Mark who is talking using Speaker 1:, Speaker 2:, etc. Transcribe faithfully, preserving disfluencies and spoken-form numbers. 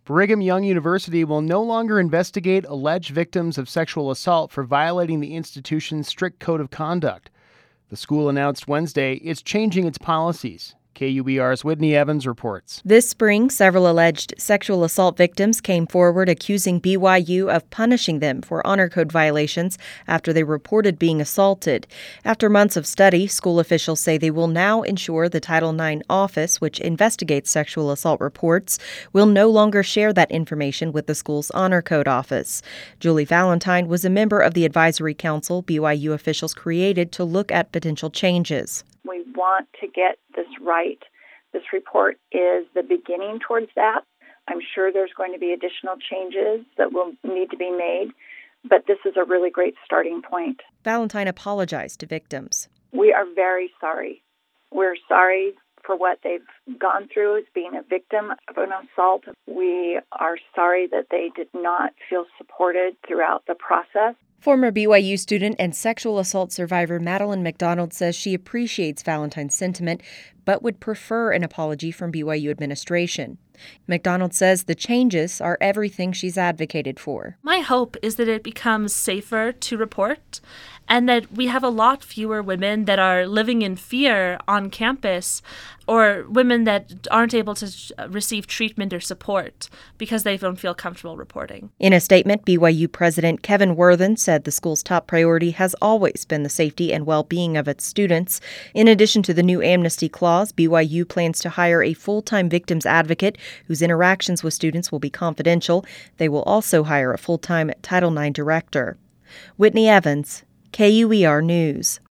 Speaker 1: Brigham Young University will no longer investigate alleged victims of sexual assault for violating the institution's strict code of conduct. The school announced Wednesday it's changing its policies. K U E R's Whitney Evans reports.
Speaker 2: This spring, several alleged sexual assault victims came forward accusing B Y U of punishing them for honor code violations after they reported being assaulted. After months of study, school officials say they will now ensure the Title nine office, which investigates sexual assault reports, will no longer share that information with the school's honor code office. Julie Valentine was a member of the advisory council B Y U officials created to look at potential changes.
Speaker 3: We want to get this right. This report is the beginning towards that. I'm sure there's going to be additional changes that will need to be made, but this is a really great starting point.
Speaker 2: Valentine apologized to victims.
Speaker 3: We are very sorry. We're sorry for what they've gone through as being a victim of an assault. We are sorry that they did not feel supported throughout the process.
Speaker 2: Former B Y U student and sexual assault survivor Madeline McDonald says she appreciates Valentine's sentiment, but would prefer an apology from B Y U administration. McDonald says the changes are everything she's advocated for.
Speaker 4: My hope is that it becomes safer to report and that we have a lot fewer women that are living in fear on campus or women that aren't able to receive treatment or support because they don't feel comfortable reporting.
Speaker 2: In a statement, B Y U President Kevin Worthen said the school's top priority has always been the safety and well-being of its students. In addition to the new amnesty clause, B Y U plans to hire a full-time victims advocate whose interactions with students will be confidential. They will also hire a full-time Title nine director. Whitney Evans, K U E R News.